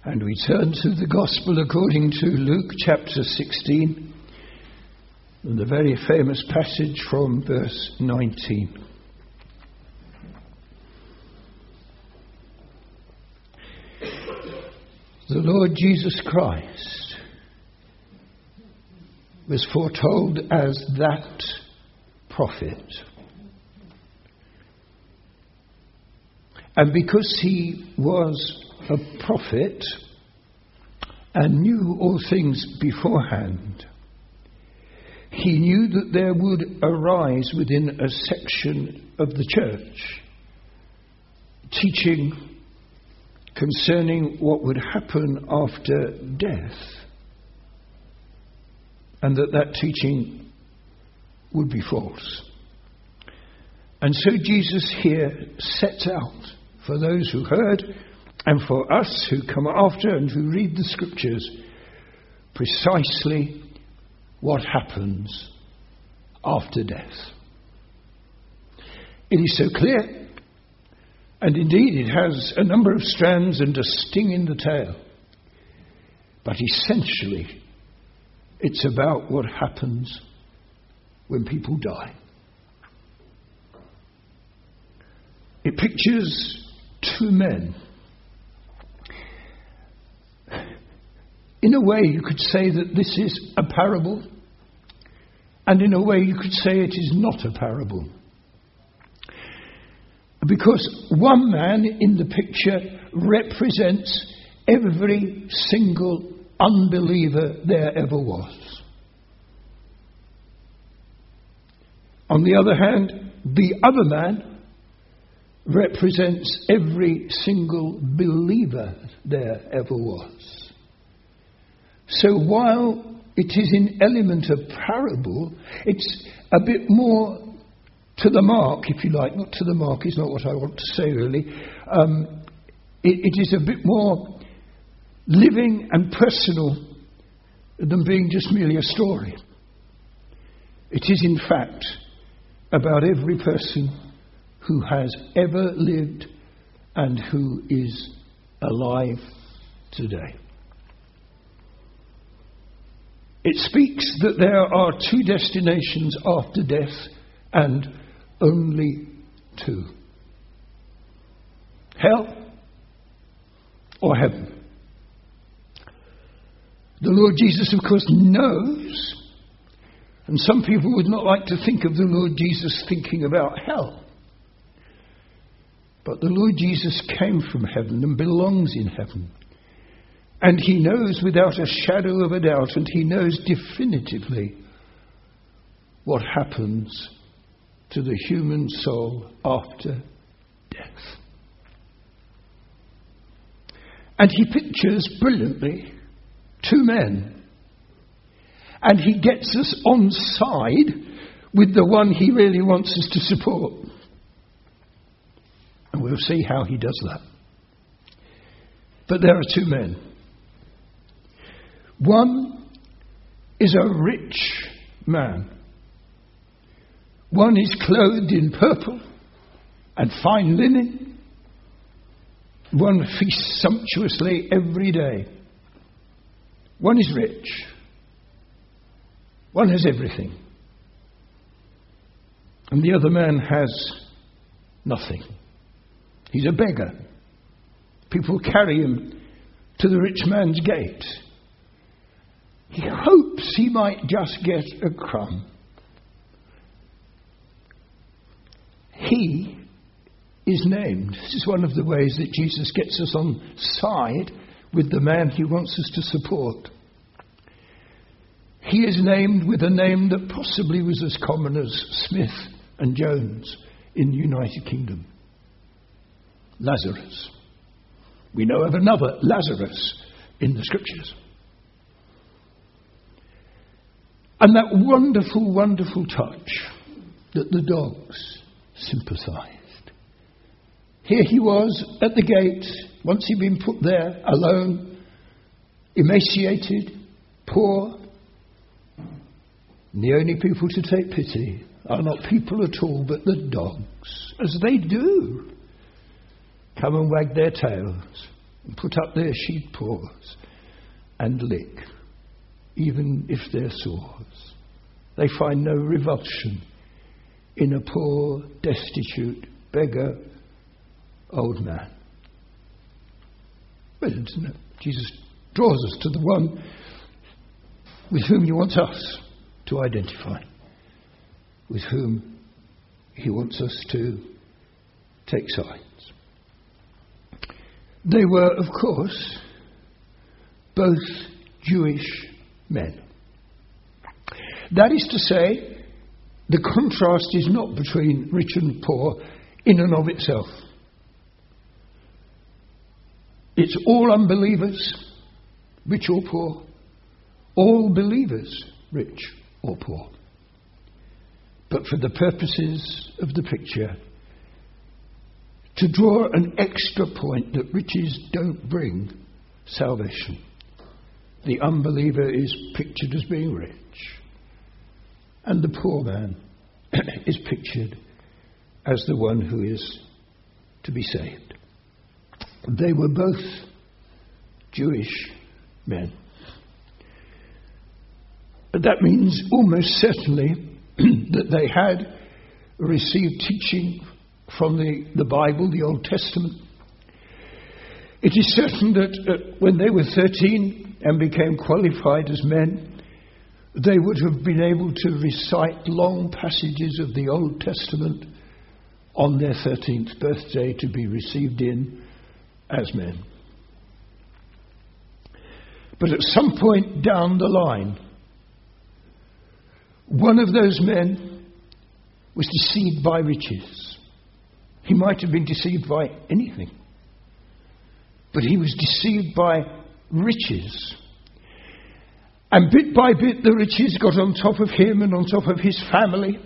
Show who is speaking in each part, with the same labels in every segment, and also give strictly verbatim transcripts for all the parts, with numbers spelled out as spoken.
Speaker 1: And we turn to the Gospel according to Luke chapter sixteen, and the very famous passage from verse nineteen. The Lord Jesus Christ was foretold as that prophet. And because he was a prophet and knew all things beforehand, he knew that there would arise within a section of the church teaching concerning what would happen after death, and that that teaching would be false. And so Jesus here sets out for those who heard, and for us who come after and who read the scriptures, precisely what happens after death. It is so clear, and indeed it has a number of strands and a sting in the tail. But essentially, it's about what happens when people die. It pictures two men. In a way, you could say that this is a parable, and in a way, you could say it is not a parable. Because one man in the picture represents every single unbeliever there ever was. On the other hand, the other man represents every single believer there ever was. So while it is in element of parable, it's a bit more to the mark, if you like. Not to the mark is not what I want to say, really. Um, it, it is a bit more living and personal than being just merely a story. It is, in fact, about every person who has ever lived and who is alive today. It speaks that there are two destinations after death, and only two: hell or heaven. The Lord Jesus, of course, knows, and some people would not like to think of the Lord Jesus thinking about hell. But the Lord Jesus came from heaven and belongs in heaven. And he knows without a shadow of a doubt, and he knows definitively what happens to the human soul after death. And he pictures brilliantly two men. And he gets us on side with the one he really wants us to support. And we'll see how he does that. But there are two men. One is a rich man. One is clothed in purple and fine linen. One feasts sumptuously every day. One is rich. One has everything. And the other man has nothing. He's a beggar. People carry him to the rich man's gate. He hopes he might just get a crumb. He is named. This is one of the ways that Jesus gets us on side with the man he wants us to support. He is named with a name that possibly was as common as Smith and Jones in the United Kingdom. Lazarus. We know of another Lazarus in the scriptures. And that wonderful, wonderful touch that the dogs sympathized. Here he was at the gate, once he'd been put there, alone, emaciated, poor. And the only people to take pity are not people at all, but the dogs, as they do, come and wag their tails and put up their sheep paws and lick, even if they're sores. They find no revulsion in a poor, destitute, beggar, old man. Well, isn't it? Jesus draws us to the one with whom he wants us to identify, with whom he wants us to take sides. They were, of course, both Jewish men. That is to say, the contrast is not between rich and poor in and of itself. It's all unbelievers, rich or poor. All believers, rich or poor. But for the purposes of the picture, to draw an extra point that riches don't bring salvation, the unbeliever is pictured as being rich, and the poor man is pictured as the one who is to be saved. They were both Jewish men. That means almost certainly that they had received teaching from the, the Bible, the Old Testament. It is certain that uh, when they were thirteen and became qualified as men, they would have been able to recite long passages of the Old Testament on their thirteenth birthday to be received in as men. But at some point down the line, one of those men was deceived by riches. He might have been deceived by anything, but he was deceived by riches. And bit by bit the riches got on top of him and on top of his family,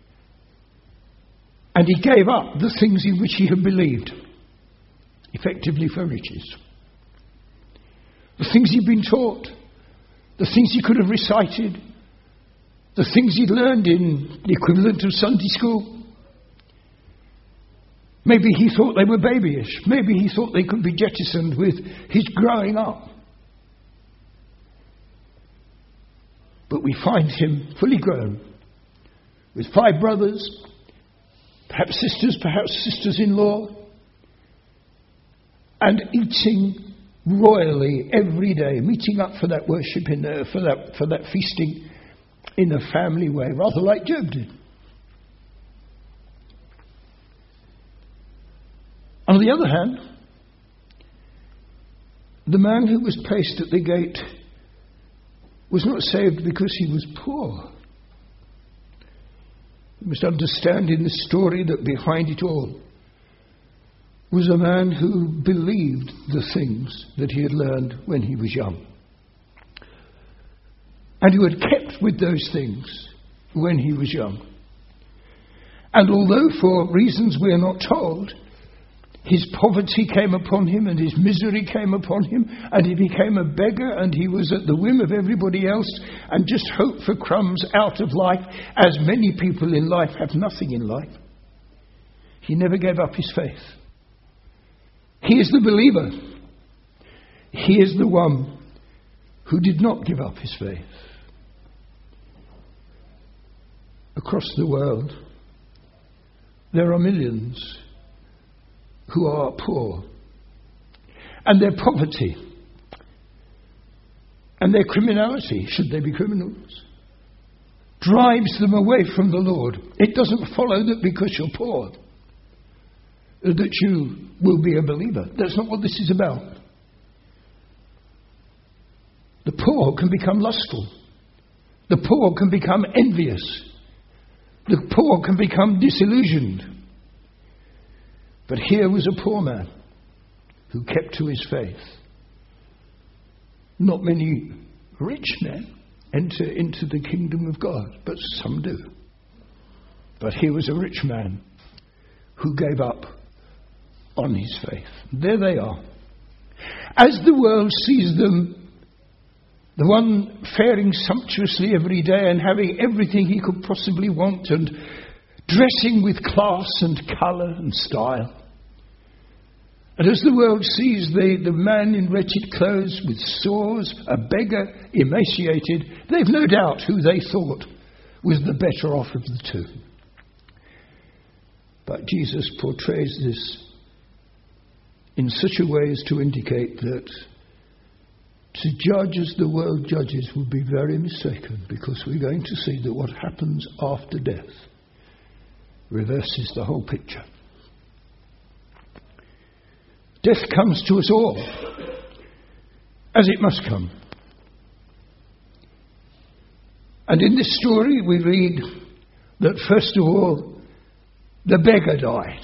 Speaker 1: and he gave up the things in which he had believed, effectively for riches. The things he'd been taught, the things he could have recited, the things he'd learned in the equivalent of Sunday school. Maybe he thought they were babyish. Maybe he thought they could be jettisoned with his growing up. But we find him fully grown, with five brothers, perhaps sisters, perhaps sisters-in-law, and eating royally every day, meeting up for that worship, in uh, for that for that feasting in a family way, rather like Job did. On the other hand, the man who was placed at the gate was not saved because he was poor. You must understand in the story that behind it all was a man who believed the things that he had learned when he was young, and who had kept with those things when he was young. And although for reasons we are not told, his poverty came upon him and his misery came upon him, and he became a beggar, and he was at the whim of everybody else and just hoped for crumbs out of life, as many people in life have nothing in life. He never gave up his faith. He is the believer. He is the one who did not give up his faith. Across the world, there are millions who are poor, and their poverty and their criminality, should they be criminals, drives them away from the Lord. It doesn't follow that because you're poor that you will be a believer. That's not what this is about. The poor can become lustful. The poor can become envious. The poor can become disillusioned. But here was a poor man who kept to his faith. Not many rich men enter into the kingdom of God, but some do. But here was a rich man who gave up on his faith. There they are. As the world sees them, the one faring sumptuously every day and having everything he could possibly want and dressing with class and colour and style. And as the world sees the, the man in wretched clothes with sores, a beggar, emaciated, they've no doubt who they thought was the better off of the two. But Jesus portrays this in such a way as to indicate that to judge as the world judges would be very mistaken, because we're going to see that what happens after death reverses the whole picture. Death comes to us all, as it must come. And in this story we read that first of all, the beggar died.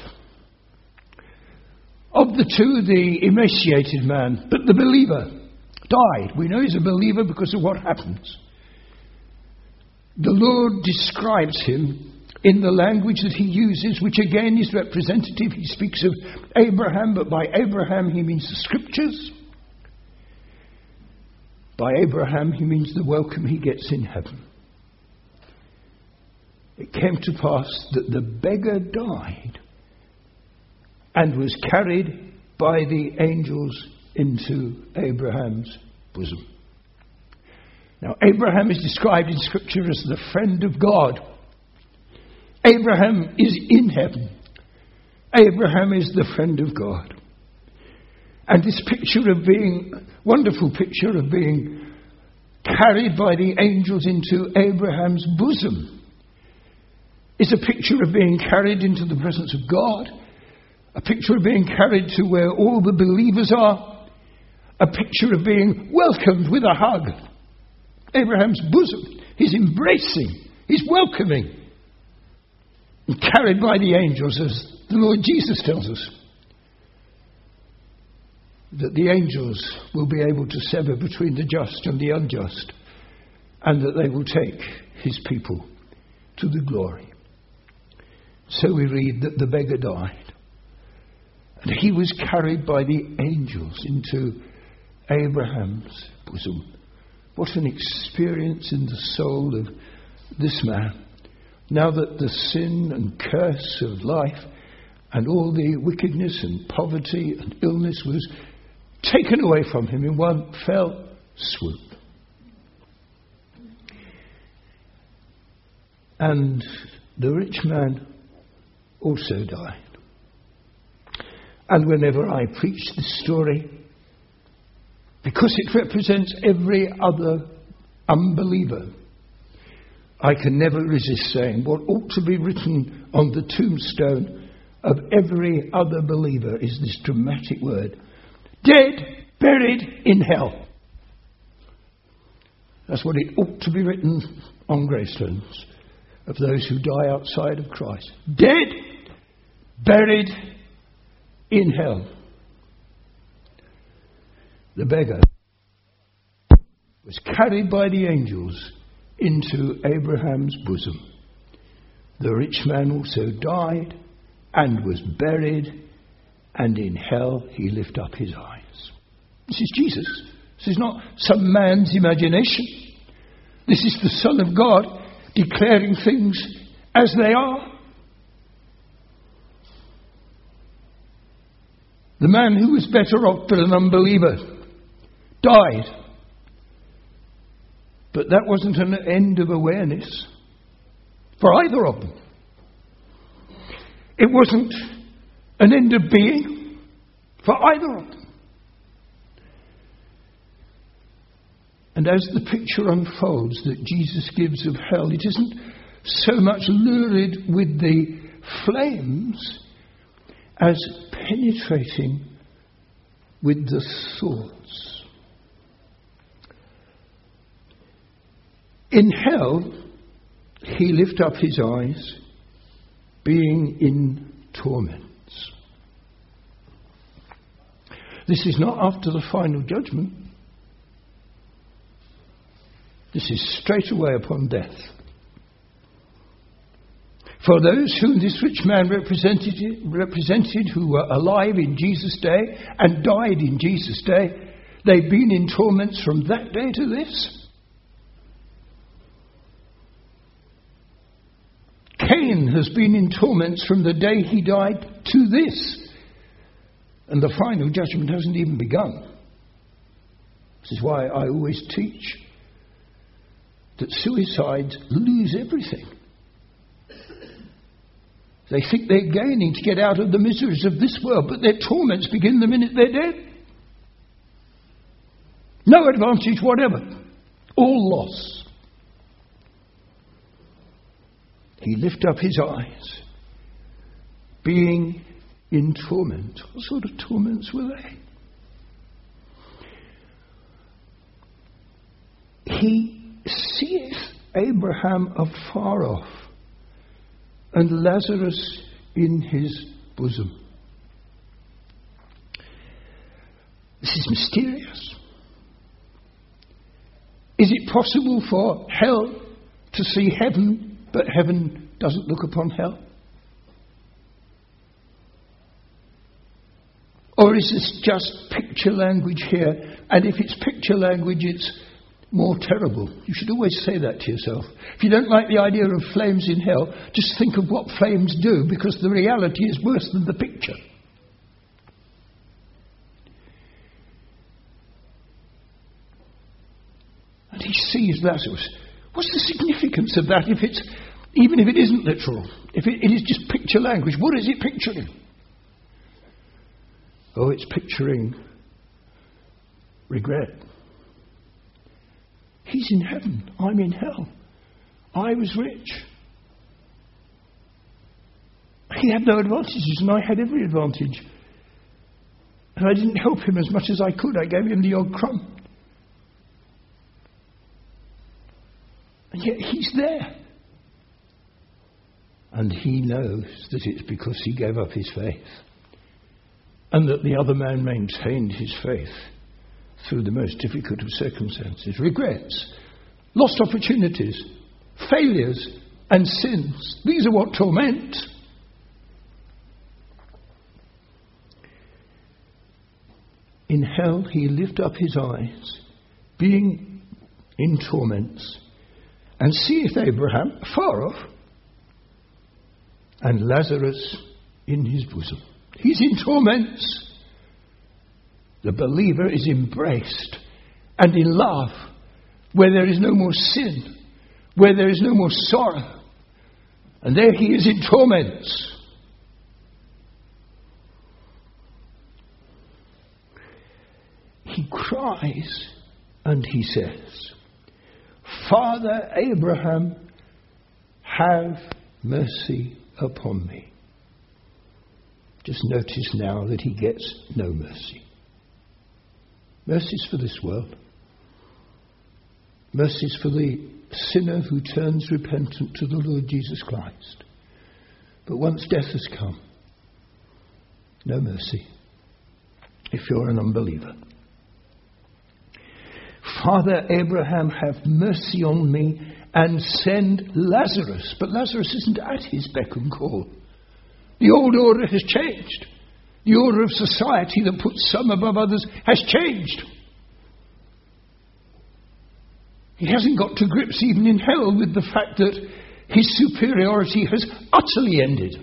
Speaker 1: Of the two, the emaciated man, but the believer died. We know he's a believer because of what happens. The Lord describes him in the language that he uses, which again is representative. He speaks of Abraham, but by Abraham he means the scriptures. By Abraham he means the welcome he gets in heaven. It came to pass that the beggar died and was carried by the angels into Abraham's bosom. Now, Abraham is described in Scripture as the friend of God. Abraham is in heaven. Abraham is the friend of God. And this picture of being, wonderful picture of being carried by the angels into Abraham's bosom, is a picture of being carried into the presence of God, a picture of being carried to where all the believers are, a picture of being welcomed with a hug. Abraham's bosom, he's embracing, he's welcoming, and carried by the angels, as the Lord Jesus tells us, that the angels will be able to sever between the just and the unjust, and that they will take his people to the glory. So we read that the beggar died, and he was carried by the angels into Abraham's bosom. What an experience in the soul of this man. Now that the sin and curse of life and all the wickedness and poverty and illness was taken away from him in one fell swoop. And the rich man also died. And whenever I preach this story, because it represents every other unbeliever, I can never resist saying what ought to be written on the tombstone of every other believer is this dramatic word: dead, buried in hell. That's what it ought to be written on gravestones of those who die outside of Christ. Dead, buried in hell. The beggar was carried by the angels into Abraham's bosom. The rich man also died and was buried, and in hell he lifted up his eyes. This is Jesus. This is not some man's imagination. This is the Son of God declaring things as they are. The man who was better off but an unbeliever died. But that wasn't an end of awareness for either of them. It wasn't an end of being for either of them. And as the picture unfolds that Jesus gives of hell, it isn't so much lurid with the flames as penetrating with the thoughts. In hell, he lift up his eyes, being in torments. This is not after the final judgment. This is straight away upon death. For those whom this rich man represented, represented who were alive in Jesus' day and died in Jesus' day, they've been in torments from that day to this. Cain has been in torments from the day he died to this. And the final judgment hasn't even begun. This is why I always teach that suicides lose everything. They think they're gaining to get out of the miseries of this world, but their torments begin the minute they're dead. No advantage whatever. All loss. He lifted up his eyes, being in torment. What sort of torments were they? He seeth Abraham afar off, and Lazarus in his bosom. This is mysterious. Is it possible for hell to see heaven, but heaven doesn't look upon hell? Or is this just picture language here? And if it's picture language, it's more terrible. You should always say that to yourself. If you don't like the idea of flames in hell, just think of what flames do, because the reality is worse than the picture. And he sees Lazarus. What's the significance of that if it's, even if it isn't literal, if it, it is just picture language? What is it picturing? Oh, it's picturing regret. He's in heaven. I'm in hell. I was rich. He had no advantages, and I had every advantage. And I didn't help him as much as I could. I gave him the odd crumb. And yet he's there. And he knows that it's because he gave up his faith. And that the other man maintained his faith through the most difficult of circumstances. Regrets, lost opportunities, failures and sins. These are what torment. In hell he lifted up his eyes, being in torments, and seeth Abraham far off, and Lazarus in his bosom. He's in torments. The believer is embraced and in love, where there is no more sin, where there is no more sorrow. And there he is in torments. He cries and he says, Father Abraham, have mercy upon me. Just notice now that he gets no mercy. Mercy's for this world. Mercy's for the sinner who turns repentant to the Lord Jesus Christ. But once death has come, no mercy if you're an unbeliever. Father Abraham, have mercy on me and send Lazarus. But Lazarus isn't at his beck and call. The old order has changed. The order of society that puts some above others has changed. He hasn't got to grips even in hell with the fact that his superiority has utterly ended.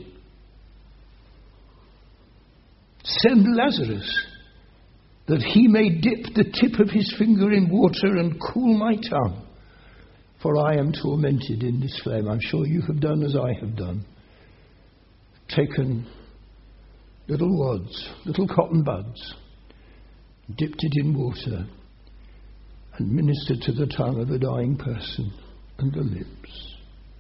Speaker 1: Send Lazarus, that he may dip the tip of his finger in water and cool my tongue, for I am tormented in this flame. I'm sure you have done as I have done. Taken little wads, little cotton buds, dipped it in water, and ministered to the tongue of a dying person and the lips.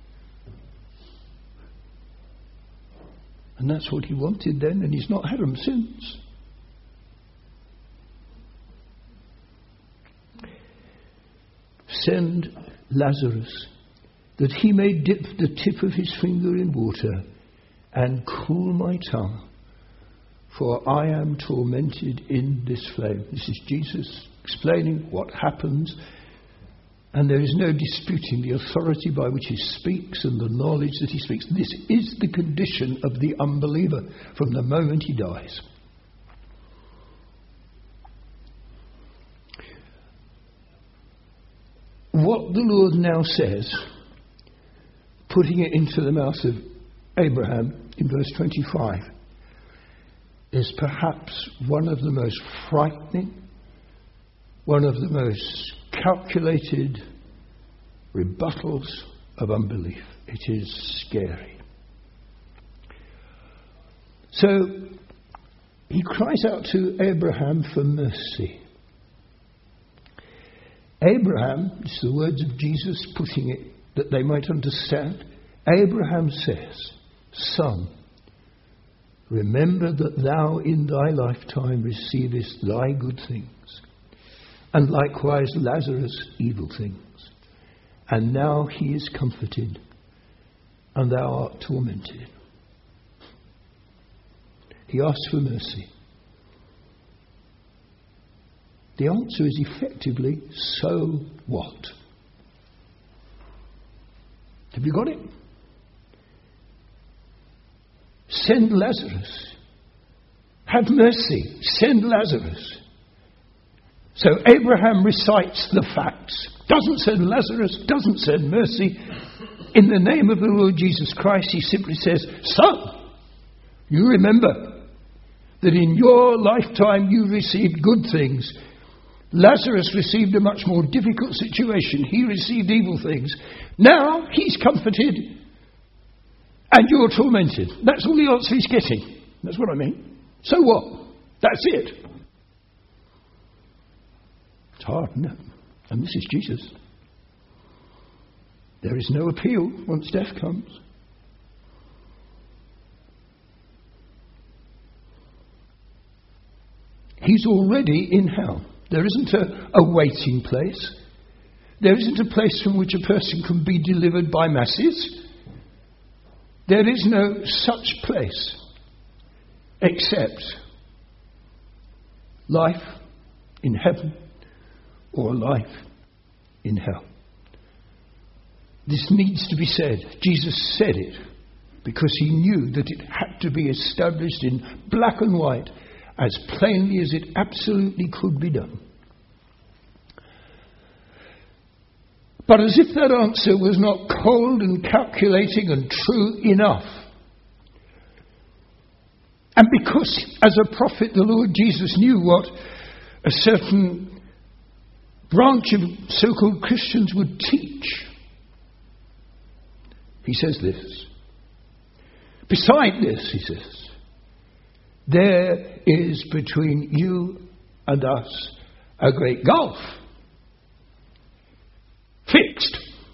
Speaker 1: And that's what he wanted then, and he's not had them since. Send Lazarus, that he may dip the tip of his finger in water and cool my tongue, for I am tormented in this flame. This is Jesus explaining what happens, and there is no disputing the authority by which he speaks and the knowledge that he speaks. This is the condition of the unbeliever from the moment he dies. What the Lord now says, putting it into the mouth of Abraham in verse twenty-five, is perhaps one of the most frightening, one of the most calculated rebuttals of unbelief. It is scary. So he cries out to Abraham for mercy. Abraham, it's the words of Jesus putting it that they might understand. Abraham says, "Son, remember that thou in thy lifetime receivest thy good things, and likewise Lazarus evil things. And now he is comforted, and thou art tormented." He asks for mercy. The answer is effectively, so what? Have you got it? Send Lazarus. Have mercy. Send Lazarus. So Abraham recites the facts. Doesn't send Lazarus, doesn't send mercy. In the name of the Lord Jesus Christ, he simply says, "Son, you remember that in your lifetime you received good things. Lazarus received a much more difficult situation. He received evil things. Now he's comforted and you're tormented." That's all the answer he's getting. That's what I mean. So what? That's it. It's hard, isn't it? And this is Jesus. There is no appeal once death comes. He's already in hell. There isn't a, a waiting place. There isn't a place from which a person can be delivered by masses. There is no such place except life in heaven or life in hell. This needs to be said. Jesus said it because he knew that it had to be established in black and white as plainly as it absolutely could be done. But as if that answer was not cold and calculating and true enough, and because as a prophet the Lord Jesus knew what a certain branch of so-called Christians would teach, he says this. Beside this, he says, there is between you and us a great gulf. Fixed.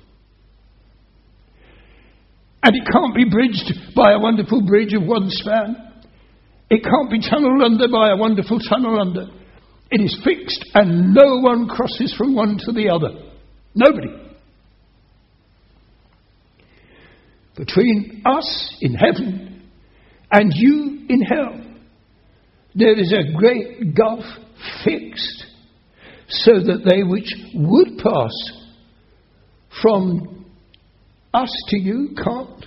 Speaker 1: And it can't be bridged by a wonderful bridge of one span. It can't be tunnelled under by a wonderful tunnel under. It is fixed and no one crosses from one to the other. Nobody. Between us in heaven and you in hell, there is a great gulf fixed, so that they which would pass from us to you can't,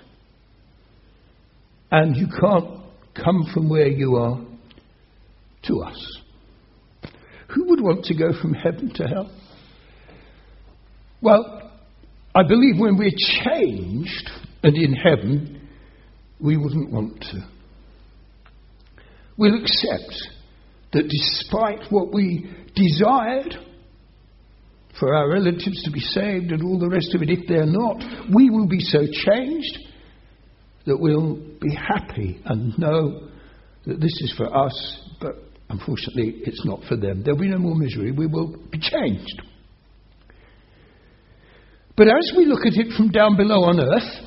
Speaker 1: and you can't come from where you are to us. Who would want to go from heaven to hell? Well, I believe when we're changed and in heaven, we wouldn't want to. We'll accept that despite what we desired for our relatives to be saved and all the rest of it, if they're not, we will be so changed that we'll be happy and know that this is for us, but unfortunately it's not for them. There'll be no more misery. We will be changed. But as we look at it from down below on earth,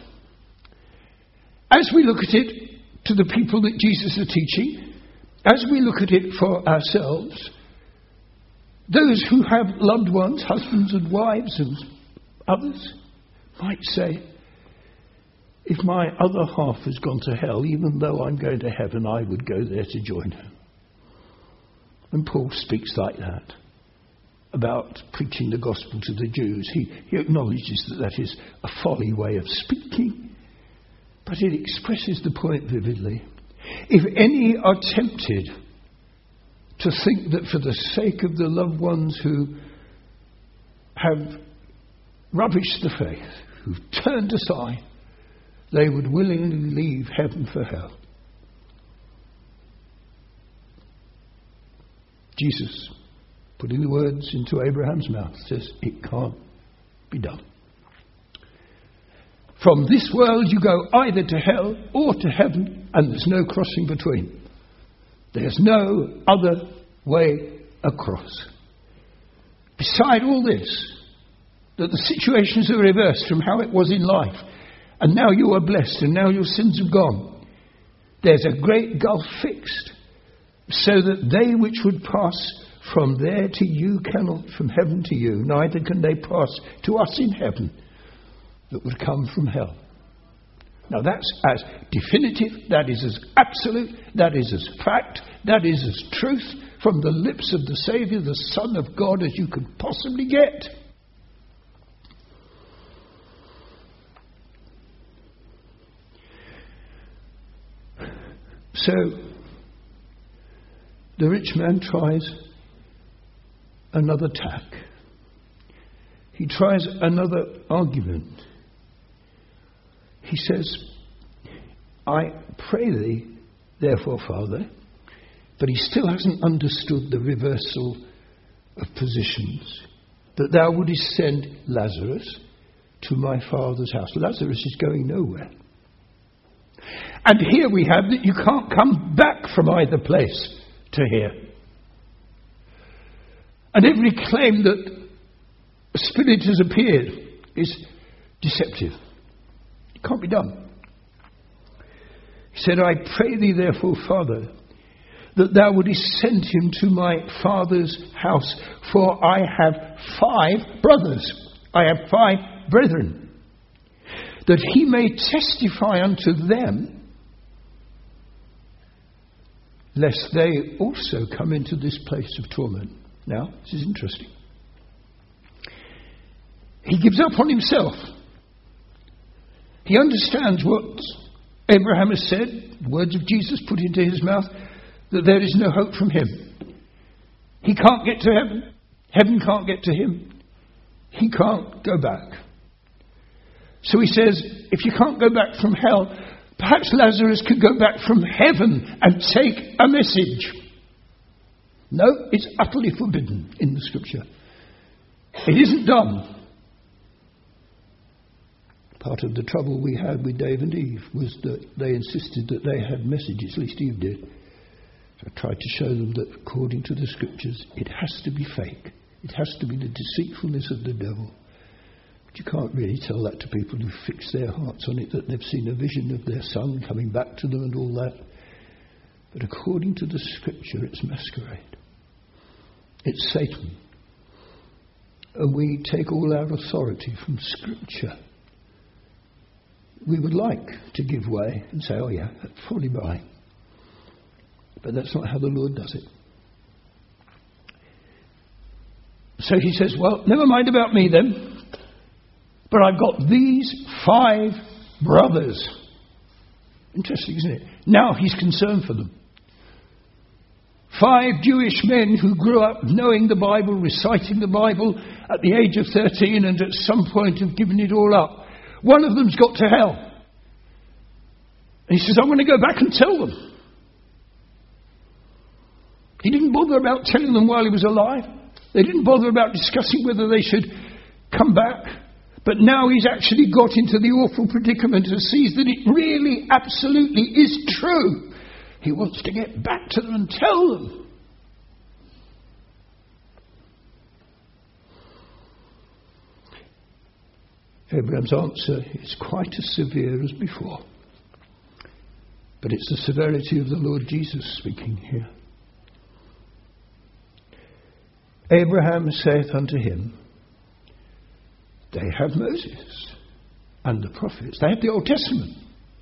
Speaker 1: as we look at it to the people that Jesus is teaching, as we look at it for ourselves, those who have loved ones, husbands and wives and others, might say, if my other half has gone to hell, even though I'm going to heaven, I would go there to join her. And Paul speaks like that about preaching the gospel to the Jews. He, he acknowledges that that is a folly way of speaking, but it expresses the point vividly. If any are tempted to think that for the sake of the loved ones who have rubbished the faith, who've turned aside, they would willingly leave heaven for hell, Jesus, putting the words into Abraham's mouth, says, it can't be done. From this world you go either to hell or to heaven, and there's no crossing between. There's no other way across. Beside all this, that the situations are reversed from how it was in life, and now you are blessed, and now your sins have gone. There's a great gulf fixed, so that they which would pass from there to you cannot, from heaven to you, neither can they pass to us in heaven that would come from hell. Now that's as definitive, that is as absolute, that is as fact, that is as truth from the lips of the Saviour, the Son of God, as you could possibly get. So, the rich man tries another tack. He tries another argument. He says, I pray thee, therefore, Father, but he still hasn't understood the reversal of positions, that thou wouldest send Lazarus to my father's house. Lazarus is going nowhere. And here we have that you can't come back from either place to here. And every claim that a spirit has appeared is deceptive. It can't be done. He said, I pray thee therefore, Father, that thou wouldest send him to my father's house, for I have five brothers. I have five brethren, that he may testify unto them, lest they also come into this place of torment. Now, this is interesting. He gives up on himself. He understands what Abraham has said, words of Jesus put into his mouth, that there is no hope from him. He can't get to heaven. Heaven can't get to him. He can't go back. So he says, if you can't go back from hell, perhaps Lazarus could go back from heaven and take a message. No, it's utterly forbidden in the scripture. It isn't done. Part of the trouble we had with Dave and Eve was that they insisted that they had messages, at least Eve did. So I tried to show them that according to the scriptures, it has to be fake. It has to be the deceitfulness of the devil. But you can't really tell that to people who fix their hearts on it, that they've seen a vision of their son coming back to them and all that. But according to the scripture, it's masquerade. It's Satan. And we take all our authority from scripture. We would like to give way and say, oh yeah, that's fully by. But that's not how the Lord does it. So he says, well, never mind about me then. But I've got these five brothers. Interesting, isn't it? Now he's concerned for them. Five Jewish men who grew up knowing the Bible, reciting the Bible at the age of thirteen, and at some point have given it all up. One of them's got to hell. And he says, I'm going to go back and tell them. He didn't bother about telling them while he was alive. They didn't bother about discussing whether they should come back. But now he's actually got into the awful predicament and sees that it really, absolutely is true. He wants to get back to them and tell them. Abraham's answer is quite as severe as before. But it's the severity of the Lord Jesus speaking here. Abraham saith unto him, they have Moses and the prophets. They have the Old Testament.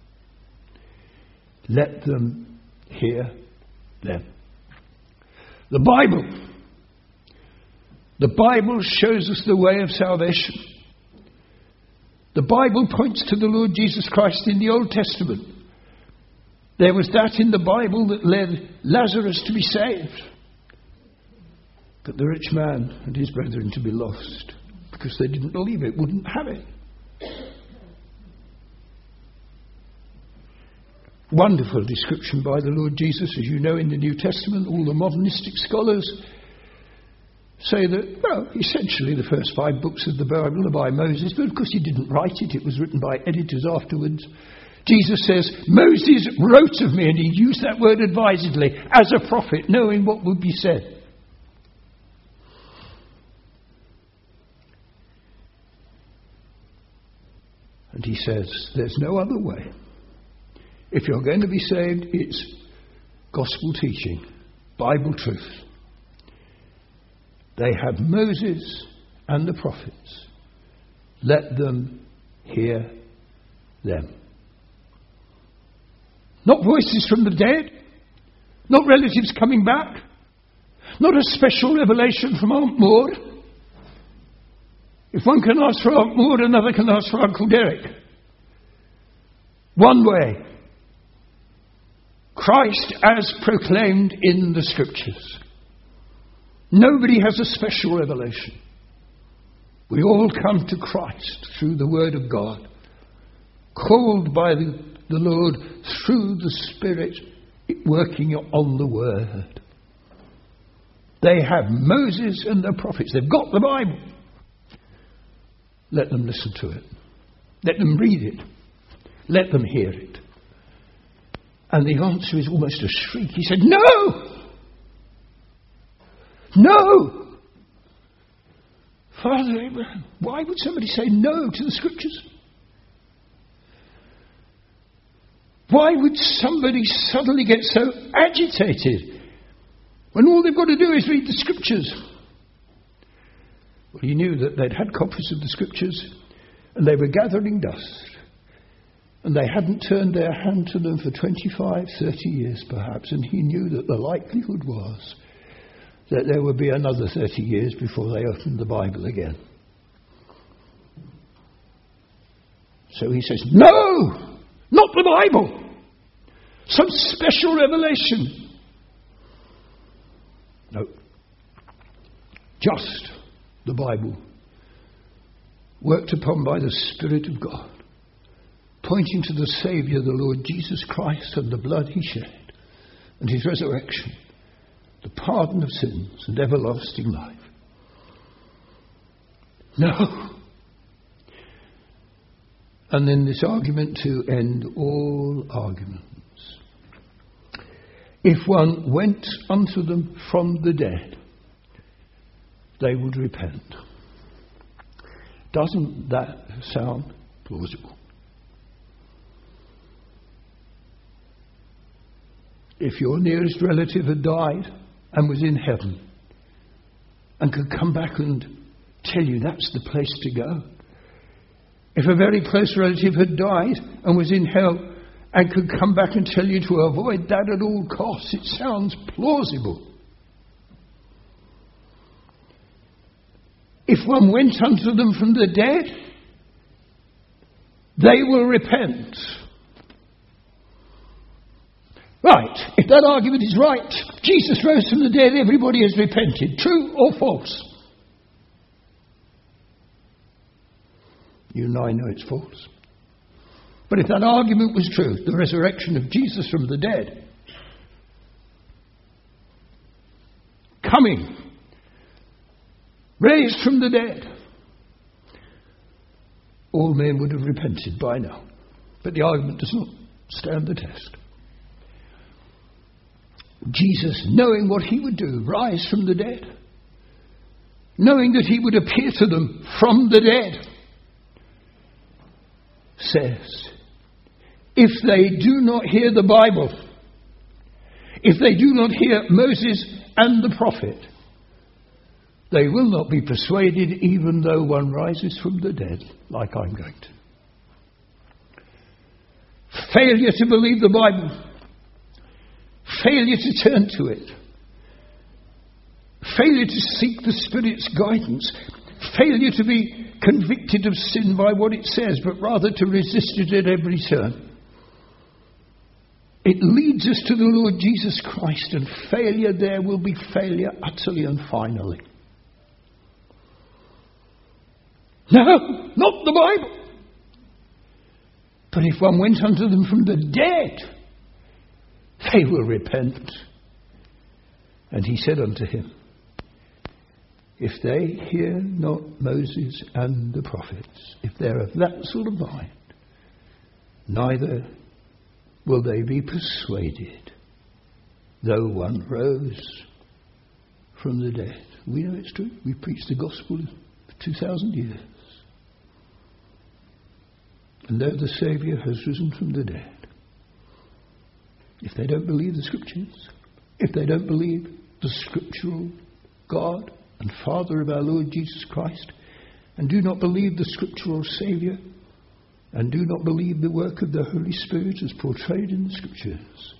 Speaker 1: Let them hear them. The Bible. The Bible shows us the way of salvation. The Bible points to the Lord Jesus Christ in the Old Testament. There was that in the Bible that led Lazarus to be saved, but the rich man and his brethren to be lost because they didn't believe it, wouldn't have it. wonderful description by the Lord Jesus, as you know, in the New Testament. All the modernistic scholars say that, well, essentially the first five books of the Bible are by Moses, but of course he didn't write it. It was written by editors afterwards. Jesus says, Moses wrote of me, and he used that word advisedly, as a prophet, knowing what would be said. And he says, there's no other way. If you're going to be saved, it's gospel teaching, Bible truth. They have Moses and the prophets. Let them hear them. Not voices from the dead, not relatives coming back, not a special revelation from Aunt Maud. If one can ask for Aunt Maud, another can ask for Uncle Derek. One way. Christ as proclaimed in the Scriptures. Nobody has a special revelation. We all come to Christ through the Word of God, called by the, the Lord through the Spirit working on the Word. They have Moses and the prophets. They've got the Bible. Let them listen to it. Let them read it. Let them hear it. And the answer is almost a shriek. He said, no! No! Father Abraham, why would somebody say no to the Scriptures? Why would somebody suddenly get so agitated when all they've got to do is read the Scriptures? Well, he knew that they'd had copies of the Scriptures and they were gathering dust. And they hadn't turned their hand to them for twenty-five, thirty years perhaps. And he knew that the likelihood was that there would be another thirty years before they opened the Bible again. So he says, no! Not the Bible! Some special revelation. No. Just the Bible, worked upon by the Spirit of God, pointing to the Saviour, the Lord Jesus Christ, and the blood he shed, and his resurrection, the pardon of sins, and everlasting life. No. And then this argument to end all arguments. If one went unto them from the dead, they would repent. Doesn't that sound plausible? If your nearest relative had died and was in heaven and could come back and tell you that's the place to go. If a very close relative had died and was in hell and could come back and tell you to avoid that at all costs, it sounds plausible. If one went unto them from the dead, they will repent. Right, if that argument is right, Jesus rose from the dead, everybody has repented. True or false? You and I know it's false. But if that argument was true, the resurrection of Jesus from the dead, coming, raised from the dead, all men would have repented by now. But the argument does not stand the test. Jesus, knowing what he would do, rise from the dead, knowing that he would appear to them from the dead, says, if they do not hear the Bible, if they do not hear Moses and the prophet, they will not be persuaded even though one rises from the dead, like I'm going to. Failure to believe the Bible, failure to turn to it, failure to seek the Spirit's guidance, failure to be convicted of sin by what it says, but rather to resist it at every turn. It leads us to the Lord Jesus Christ, and failure there will be failure utterly and finally. No, not the Bible. But if one went unto them from the dead, they will repent. And he said unto him, if they hear not Moses and the prophets, if they're of that sort of mind, neither will they be persuaded, though one rose from the dead. We know it's true. We've preached the gospel for two thousand years. And though the Saviour has risen from the dead, if they don't believe the Scriptures, if they don't believe the scriptural God and Father of our Lord Jesus Christ, and do not believe the scriptural Saviour, and do not believe the work of the Holy Spirit as portrayed in the Scriptures,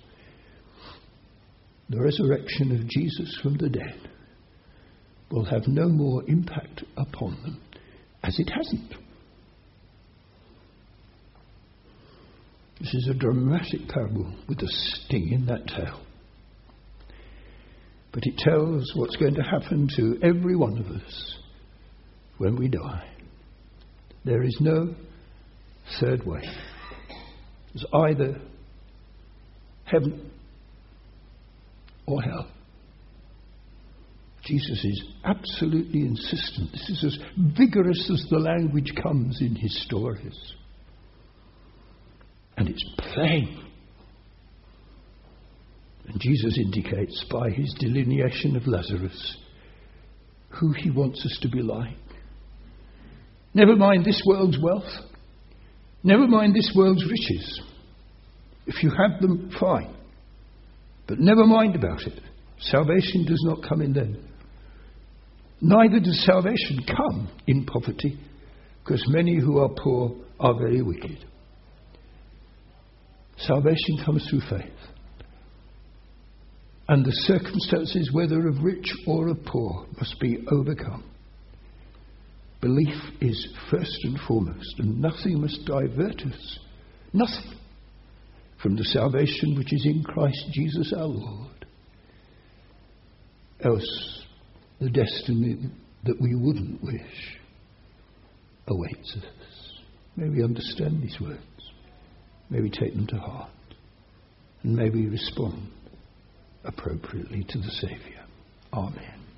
Speaker 1: the resurrection of Jesus from the dead will have no more impact upon them, as it hasn't. This is a dramatic parable with a sting in that tale. But it tells what's going to happen to every one of us when we die. There is no third way. It's either heaven or hell. Jesus is absolutely insistent. This is as vigorous as the language comes in his stories. And it's plain. And Jesus indicates by his delineation of Lazarus who he wants us to be like. Never mind this world's wealth. Never mind this world's riches. If you have them, fine. But never mind about it. Salvation does not come in them. Neither does salvation come in poverty, because many who are poor are very wicked. Salvation comes through faith. And the circumstances, whether of rich or of poor, must be overcome. Belief is first and foremost, and nothing must divert us, nothing, from the salvation which is in Christ Jesus our Lord. Else, the destiny that we wouldn't wish awaits us. May we understand these words. May we take them to heart. And may we respond appropriately to the Saviour. Amen.